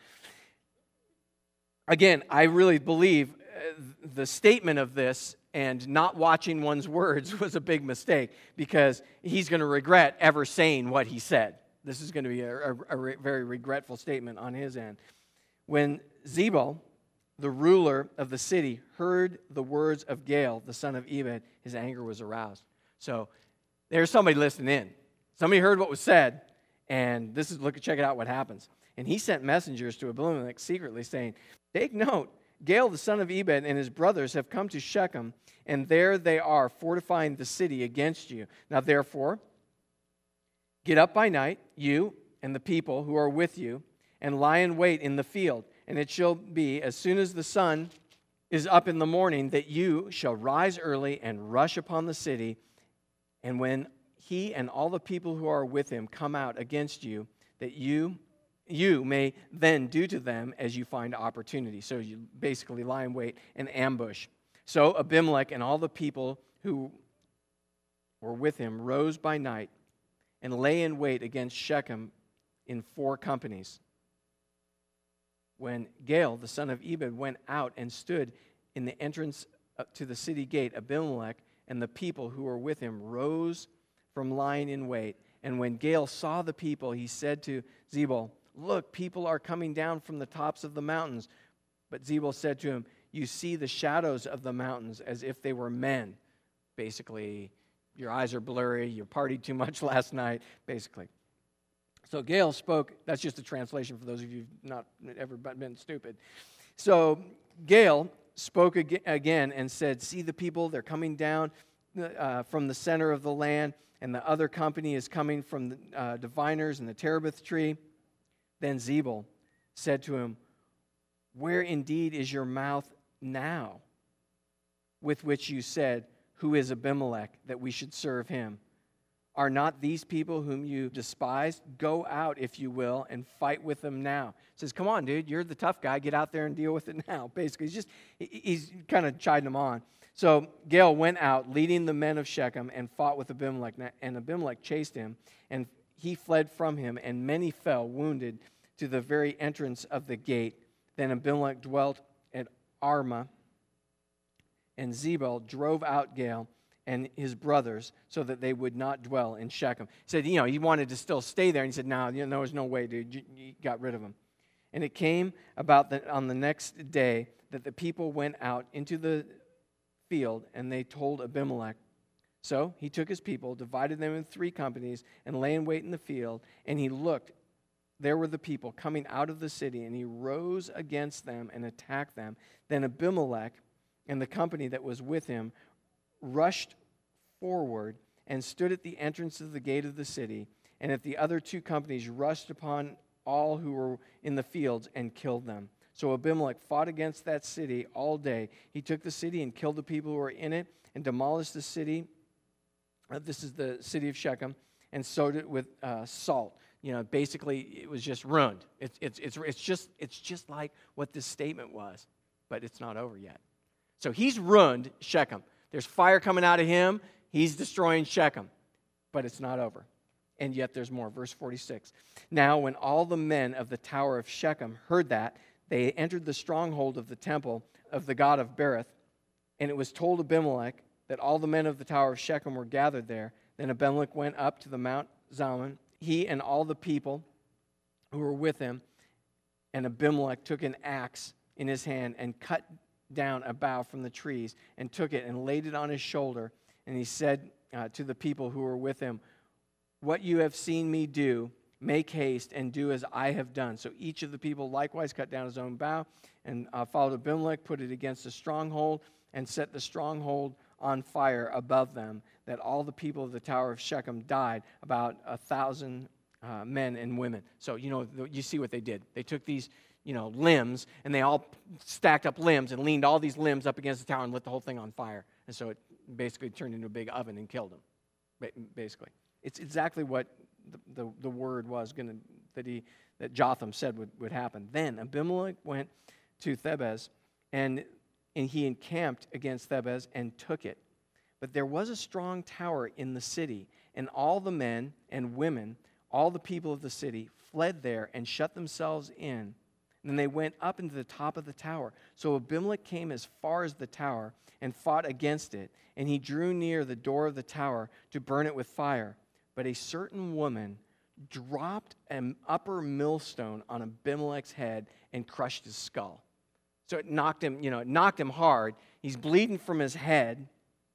Again, I really believe uh, the statement of this and not watching one's words was a big mistake, because he's going to regret ever saying what he said. This is going to be a, a, a re- very regretful statement on his end. When Zebul, the ruler of the city, heard the words of Gaal, the son of Ebed, his anger was aroused. So there's somebody listening in. Somebody heard what was said, and this is look check it out what happens. And he sent messengers to Abimelech secretly, saying, "Take note, Gaal, the son of Ebed, and his brothers have come to Shechem, and there they are fortifying the city against you. Now therefore, get up by night, you and the people who are with you, and lie in wait in the field. And it shall be, as soon as the sun is up in the morning, that you shall rise early and rush upon the city. And when he and all the people who are with him come out against you, that you you may then do to them as you find opportunity." So you basically lie in wait and ambush. So Abimelech and all the people who were with him rose by night and lay in wait against Shechem in four companies. When Gaal, the son of Ebed, went out and stood in the entrance to the city gate, Abimelech and the people who were with him rose from lying in wait. And when Gaal saw the people, he said to Zebul, "Look, people are coming down from the tops of the mountains." But Zebul said to him, "You see the shadows of the mountains as if they were men." Basically, your eyes are blurry, you partied too much last night, basically. So Gaal spoke, that's just a translation for those of you who've not ever been stupid. So Gaal spoke again and said, "See the people, they're coming down uh, from the center of the land, and the other company is coming from the uh, diviners and the terebinth tree." Then Zebul said to him, "Where indeed is your mouth now, with which you said, 'Who is Abimelech, that we should serve him?' Are not these people whom you despise? Go out, if you will, and fight with them now." He says, "Come on, dude, you're the tough guy. Get out there and deal with it now." Basically, he's just, he's kind of chiding them on. So Gaal went out, leading the men of Shechem, and fought with Abimelech. And Abimelech chased him, and he fled from him, and many fell wounded to the very entrance of the gate. Then Abimelech dwelt at Armah, and Zebul drove out Gaal and his brothers so that they would not dwell in Shechem. He said, you know, he wanted to still stay there. And he said, no, you know, there's no way, dude. You, you got rid of him. And it came about that on the next day that the people went out into the field, and they told Abimelech. So he took his people, divided them in three companies, and lay in wait in the field. And he looked, there were the people coming out of the city, and he rose against them and attacked them. Then Abimelech and the company that was with him rushed forward and stood at the entrance of the gate of the city, and at the other two companies rushed upon all who were in the fields and killed them. So Abimelech fought against that city all day. He took the city and killed the people who were in it and demolished the city. Uh, this is the city of Shechem, and sowed it with uh, salt. You know, basically, it was just ruined. It's it's it's it's just it's just like what this statement was, but it's not over yet. So he's ruined Shechem. There's fire coming out of him. He's destroying Shechem. But it's not over. And yet there's more. Verse forty-six. Now when all the men of the tower of Shechem heard that, they entered the stronghold of the temple of the god of Berith. And it was told Abimelech that all the men of the tower of Shechem were gathered there. Then Abimelech went up to the Mount Zalmon, he and all the people who were with him. And Abimelech took an axe in his hand and cut down a bough from the trees, and took it and laid it on his shoulder. And he said uh, to the people who were with him, what you have seen me do, make haste and do as I have done. So each of the people likewise cut down his own bough and uh, followed Abimelech, put it against the stronghold, and set the stronghold on fire above them, that all the people of the tower of Shechem died, about a thousand uh, men and women. So, you know, you see what they did. They took these you know, limbs, and they all stacked up limbs and leaned all these limbs up against the tower and lit the whole thing on fire. And so it basically turned into a big oven and killed them, basically. It's exactly what the, the, the word was going to, that he, that Jotham said would, would happen. Then Abimelech went to Thebez, and, and he encamped against Thebez and took it. But there was a strong tower in the city, and all the men and women, all the people of the city, fled there and shut themselves in. And then they went up into the top of the tower. So Abimelech came as far as the tower and fought against it. And he drew near the door of the tower to burn it with fire. But a certain woman dropped an upper millstone on Abimelech's head and crushed his skull. So it knocked him, you know, it knocked him hard. He's bleeding from his head.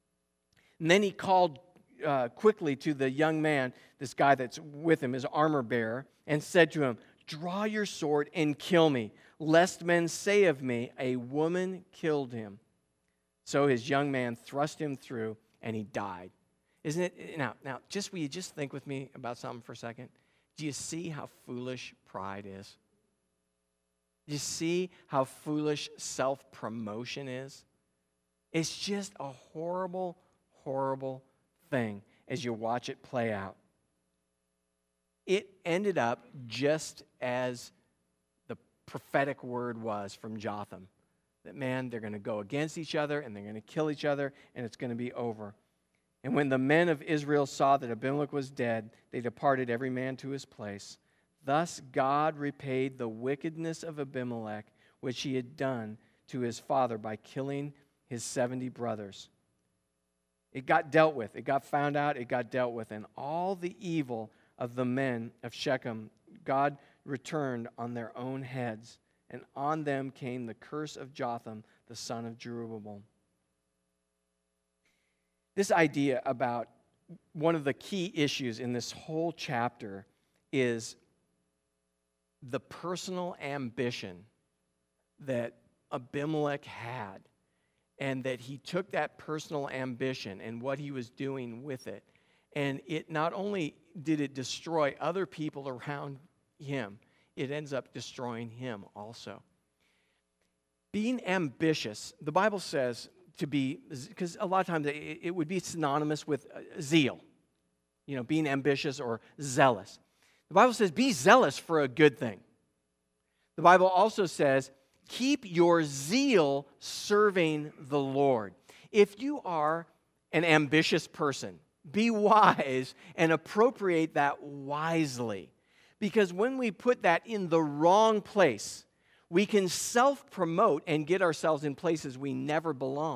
And then he called uh, quickly to the young man, this guy that's with him, his armor bearer, and said to him, draw your sword and kill me, lest men say of me, a woman killed him. So his young man thrust him through, and he died. Isn't it? Now, now, just will you just think with me about something for a second? Do you see how foolish pride is? Do you see how foolish self-promotion is? It's just a horrible, horrible thing as you watch it play out. It ended up just as the prophetic word was from Jotham. That, man, they're going to go against each other, and they're going to kill each other, and it's going to be over. And when the men of Israel saw that Abimelech was dead, they departed every man to his place. Thus God repaid the wickedness of Abimelech, which he had done to his father by killing his seventy brothers. It got dealt with. It got found out. It got dealt with. And all the evil of the men of Shechem, God returned on their own heads, and on them came the curse of Jotham, the son of Jerubbaal. This idea about one of the key issues in this whole chapter is the personal ambition that Abimelech had, and that he took that personal ambition and what he was doing with it. And it not only did it destroy other people around him, it ends up destroying him also. Being ambitious, the Bible says to be, because a lot of times it, it would be synonymous with zeal, you know, being ambitious or zealous. The Bible says be zealous for a good thing. The Bible also says keep your zeal serving the Lord. If you are an ambitious person, be wise and appropriate that wisely. Because when we put that in the wrong place, we can self-promote and get ourselves in places we never belong.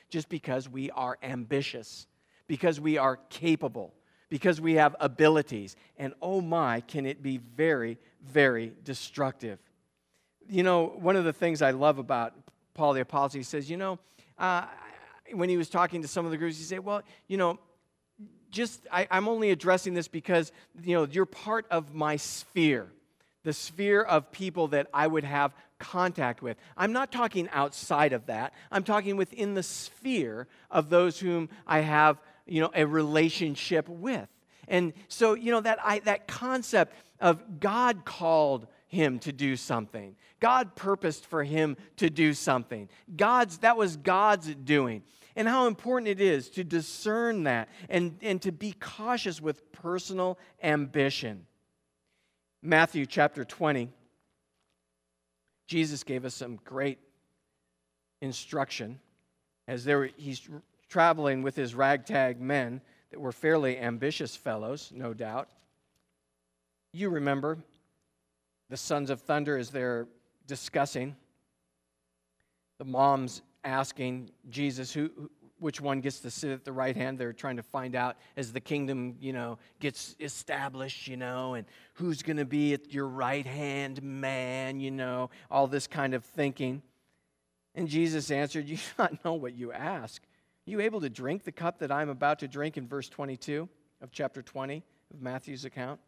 just because we are ambitious, because we are capable, because we have abilities. And oh my, can it be very, very destructive. You know, one of the things I love about Paul the Apostle, he says, you know, uh, when he was talking to some of the groups, he said, well, you know, just I, I'm only addressing this because, you know, you're part of my sphere, the sphere of people that I would have contact with. I'm not talking outside of that. I'm talking within the sphere of those whom I have, you know, a relationship with. And so, you know, that I, that concept of God called him to do something. God purposed for him to do something. God's, that was God's doing. And how important it is to discern that and, and to be cautious with personal ambition. Matthew chapter twenty, Jesus gave us some great instruction as there were, he's traveling with his ragtag men that were fairly ambitious fellows, no doubt. You remember the sons of thunder as they're discussing. The mom's asking Jesus who, which one gets to sit at the right hand. They're trying to find out as the kingdom, you know, gets established, you know, and who's going to be at your right hand man, you know, all this kind of thinking. And Jesus answered, you do not know what you ask. Are you able to drink the cup that I'm about to drink in verse twenty-two of chapter twenty of Matthew's account?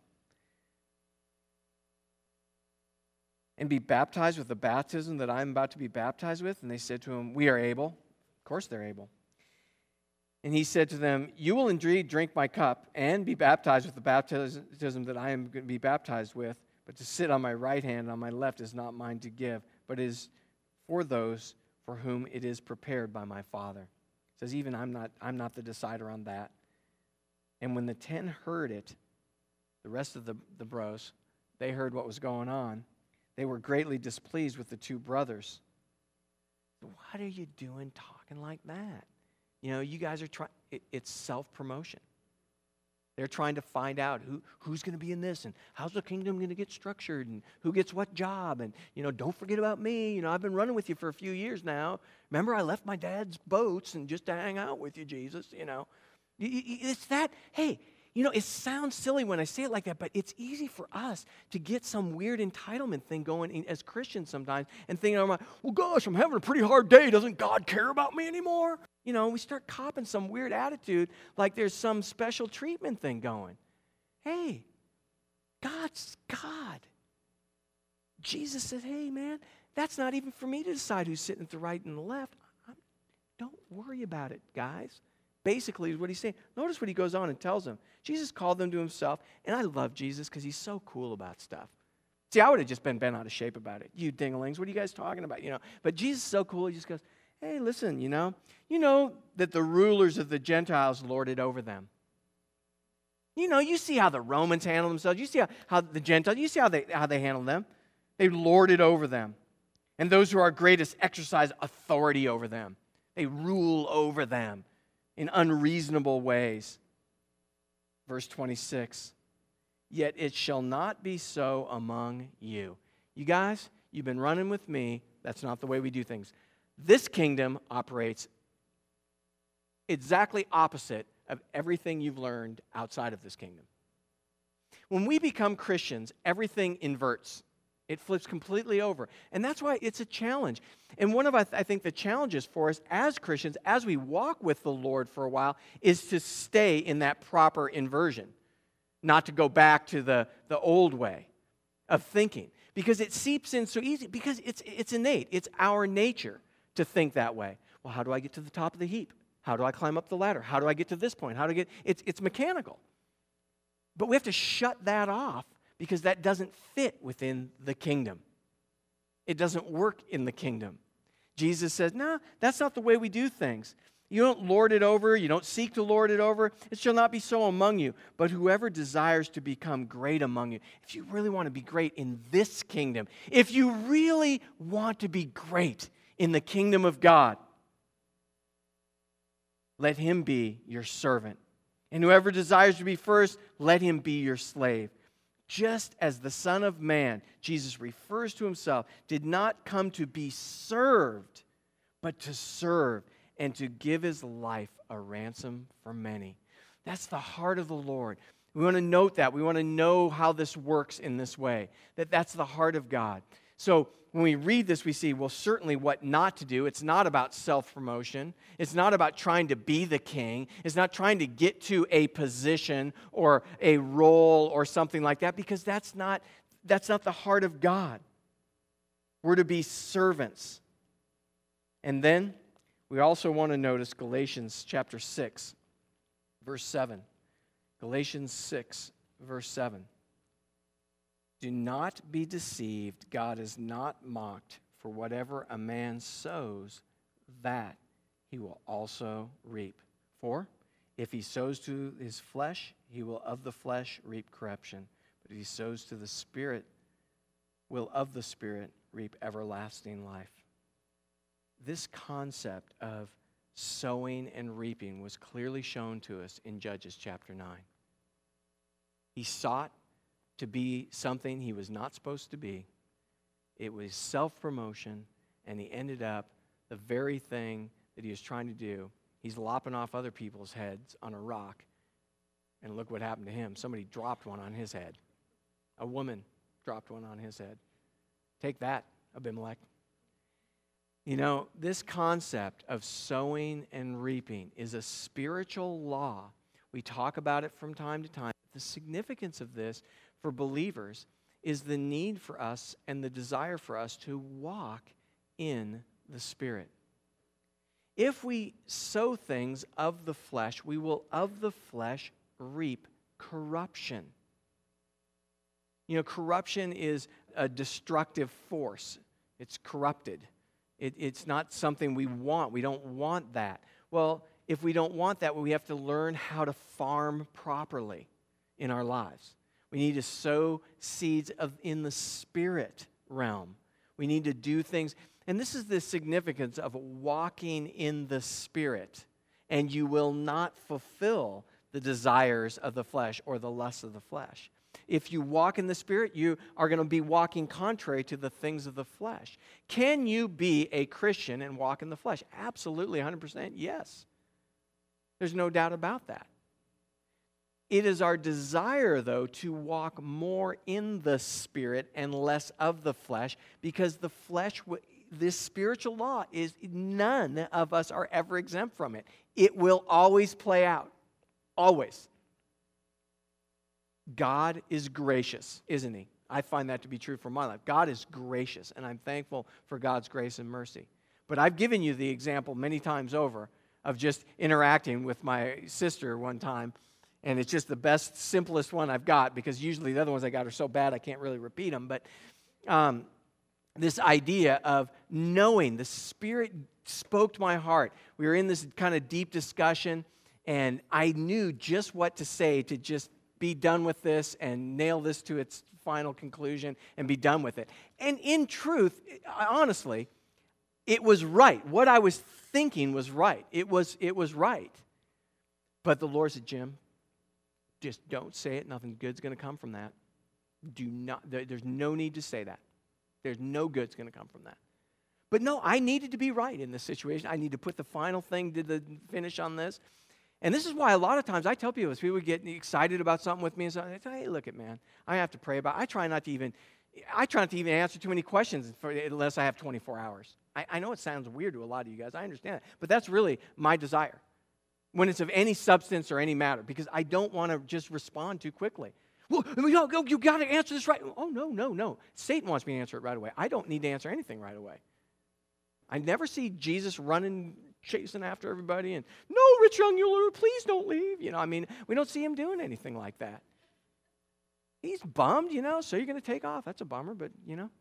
And be baptized with the baptism that I'm about to be baptized with? And they said to him, we are able. Of course they're able. And he said to them, you will indeed drink my cup and be baptized with the baptism that I am going to be baptized with, but to sit on my right hand and on my left is not mine to give, but is for those for whom it is prepared by my Father. It says, even I'm not, I'm not the decider on that. And when the ten heard it, the rest of the, the bros, they heard what was going on. They were greatly displeased with the two brothers. What are you doing talking like that? You know, you guys are trying, it, it's self-promotion. They're trying to find out who, who's going to be in this and how's the kingdom going to get structured and who gets what job. And, you know, don't forget about me. You know, I've been running with you for a few years now. Remember, I left my dad's boats and just to hang out with you, Jesus, you know. It's that, hey, you know, it sounds silly when I say it like that, but it's easy for us to get some weird entitlement thing going in, as Christians sometimes and thinking, I'm like, well, gosh, I'm having a pretty hard day. Doesn't God care about me anymore? You know, we start copping some weird attitude like there's some special treatment thing going. Hey, God's God. Jesus said, hey, man, that's not even for me to decide who's sitting at the right and the left. I'm, don't worry about it, guys. Basically is what he's saying. Notice what he goes on and tells them. Jesus called them to himself, and I love Jesus because he's so cool about stuff. See, I would have just been bent out of shape about it. You dinglings, what are you guys talking about? You know, but Jesus is so cool, he just goes, hey, listen, you know, you know that the rulers of the Gentiles lord it over them. You know, you see how the Romans handle themselves. You see how, how the Gentiles, you see how they, how they handle them. They lord it over them. And those who are greatest exercise authority over them. They rule over them in unreasonable ways. Verse twenty-six, yet it shall not be so among you. You guys, you've been running with me. That's not the way we do things. This kingdom operates exactly opposite of everything you've learned outside of this kingdom. When we become Christians, everything inverts. It flips completely over. And that's why it's a challenge. And one of, I think, the challenges for us as Christians, as we walk with the Lord for a while, is to stay in that proper inversion, not to go back to the, the old way of thinking. Because it seeps in so easy, because it's, it's innate. It's our nature to think that way. Well, how do I get to the top of the heap? How do I climb up the ladder? How do I get to this point? How do I get, it's, it's mechanical. But we have to shut that off, because that doesn't fit within the kingdom. It doesn't work in the kingdom. Jesus says, no, that's not the way we do things. You don't lord it over. You don't seek to lord it over. It shall not be so among you. But whoever desires to become great among you, if you really want to be great in this kingdom, if you really want to be great in the kingdom of God, let him be your servant. And whoever desires to be first, let him be your slave. Just as the Son of Man, Jesus refers to himself, did not come to be served, but to serve and to give his life a ransom for many. That's the heart of the Lord. We want to note that. We want to know how this works in this way, that that's the heart of God. So when we read this, we see, well, certainly what not to do. It's not about self-promotion. It's not about trying to be the king. It's not trying to get to a position or a role or something like that, because that's not, that's not the heart of God. We're to be servants. And then we also want to notice Galatians chapter six, verse seven. Galatians six, verse seven. Do not be deceived. God is not mocked. For whatever a man sows, that he will also reap. For if he sows to his flesh, he will of the flesh reap corruption. But if he sows to the Spirit, will of the Spirit reap everlasting life. This concept of sowing and reaping was clearly shown to us in Judges chapter nine. He sought to be something he was not supposed to be. It was self-promotion, and he ended up the very thing that he was trying to do. He's lopping off other people's heads on a rock, and look what happened to him. Somebody dropped one on his head. A woman dropped one on his head. Take that, Abimelech. You know, this concept of sowing and reaping is a spiritual law. We talk about it from time to time. The significance of this for believers is the need for us and the desire for us to walk in the Spirit. If we sow things of the flesh, we will of the flesh reap corruption. You know, corruption is a destructive force. It's corrupted. It, it's not something we want. We don't want that. Well, if we don't want that, we have to learn how to farm properly in our lives. We need to sow seeds of in the Spirit realm. We need to do things. And this is the significance of walking in the Spirit. And you will not fulfill the desires of the flesh or the lusts of the flesh. If you walk in the Spirit, you are going to be walking contrary to the things of the flesh. Can you be a Christian and walk in the flesh? Absolutely, one hundred percent yes. There's no doubt about that. It is our desire, though, to walk more in the Spirit and less of the flesh, because the flesh, this spiritual law, is none of us are ever exempt from it. It will always play out. Always. God is gracious, isn't He? I find that to be true for my life. God is gracious, and I'm thankful for God's grace and mercy. But I've given you the example many times over of just interacting with my sister one time, and it's just the best, simplest one I've got, because usually the other ones I got are so bad I can't really repeat them. But um, this idea of knowing, the Spirit spoke to my heart. We were in this kind of deep discussion, and I knew just what to say to just be done with this and nail this to its final conclusion and be done with it. And in truth, honestly, it was right. What I was thinking was right. It was, it was right. But the Lord said, Jim, just don't say it. Nothing good's going to come from that. Do not. There, there's no need to say that. There's no good's going to come from that. But no, I needed to be right in this situation. I need to put the final thing to the finish on this. And this is why a lot of times I tell people, as people get excited about something with me, and so I say, hey, look it, man, I have to pray about it. I try not to even, I try not to even answer too many questions for, unless I have twenty-four hours. I, I know it sounds weird to a lot of you guys. I understand that. But that's really my desire when it's of any substance or any matter, because I don't want to just respond too quickly. Well, you, you got to answer this right. Oh, no, no, no. Satan wants me to answer it right away. I don't need to answer anything right away. I never see Jesus running, chasing after everybody and, no, rich young ruler, please don't leave. You know, I mean, we don't see him doing anything like that. He's bummed, you know, so you're going to take off. That's a bummer, but, you know.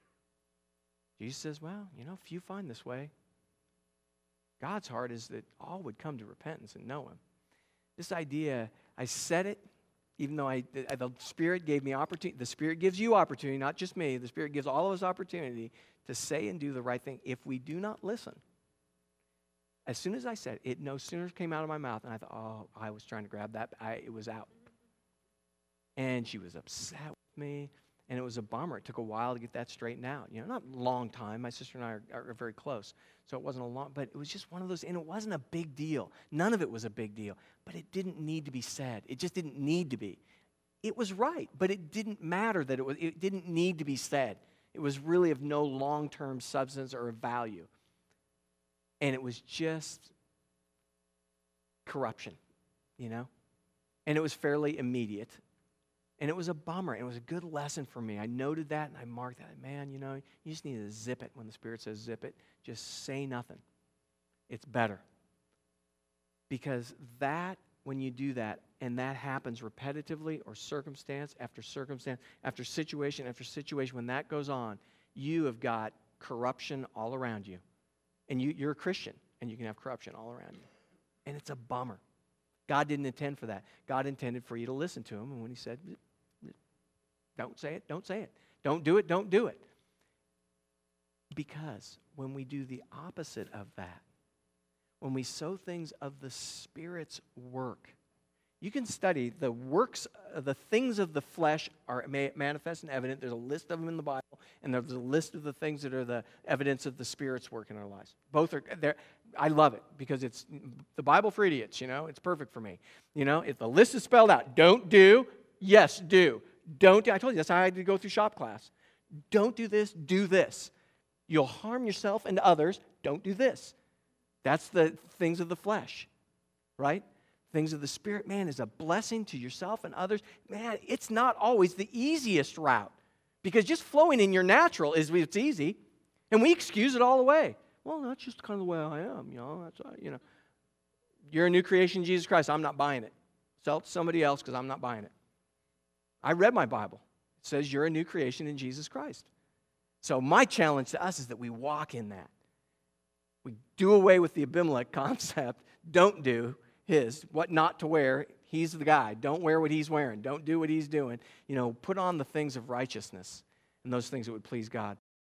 Jesus says, well, you know, few find this way. God's heart is that all would come to repentance and know Him. This idea, I said it, even though I, the, the Spirit gave me opportunity. The Spirit gives you opportunity, not just me. The Spirit gives all of us opportunity to say and do the right thing. If we do not listen, as soon as I said it, it no sooner came out of my mouth, and I thought, oh, I was trying to grab that. I, it was out. And she was upset with me, And it was a bummer. It took a while to get that straightened out. You know, not a long time. My sister and I are, are very close. So it wasn't a long, but it was just one of those, and it wasn't a big deal. None of it was a big deal. But it didn't need to be said. It just didn't need to be. It was right, but it didn't matter that it was, it didn't need to be said. It was really of no long-term substance or value. And it was just corruption, you know? And it was fairly immediate. And it was a bummer. It was a good lesson for me. I noted that and I marked that. Man, you know, you just need to zip it when the Spirit says zip it. Just say nothing. It's better. Because that, when you do that, and that happens repetitively or circumstance after circumstance, after situation after situation, when that goes on, you have got corruption all around you. And you, you're a Christian, and you can have corruption all around you. And it's a bummer. God didn't intend for that. God intended for you to listen to Him, and when He said, don't say it, don't say it. Don't do it, don't do it. Because when we do the opposite of that, when we sow things of the Spirit's work, you can study the works, uh, the things of the flesh are manifest and evident. There's a list of them in the Bible, and there's a list of the things that are the evidence of the Spirit's work in our lives. Both are there. I love it because it's the Bible for idiots, you know. It's perfect for me. You know, if the list is spelled out, don't do, yes, do. Don't do. I told you, that's how I had to go through shop class. Don't do this, do this. You'll harm yourself and others. Don't do this. That's the things of the flesh, right? Things of the Spirit, man, is a blessing to yourself and others. Man, it's not always the easiest route because just flowing in your natural is it's easy, and we excuse it all away. Well, that's just kind of the way I am, you know. That's you know, you're a new creation in Jesus Christ. I'm not buying it. Sell it to somebody else because I'm not buying it. I read my Bible. It says you're a new creation in Jesus Christ. So my challenge to us is that we walk in that. We do away with the Abimelech concept. Don't do his, what not to wear. He's the guy. Don't wear what he's wearing. Don't do what he's doing. You know, put on the things of righteousness and those things that would please God.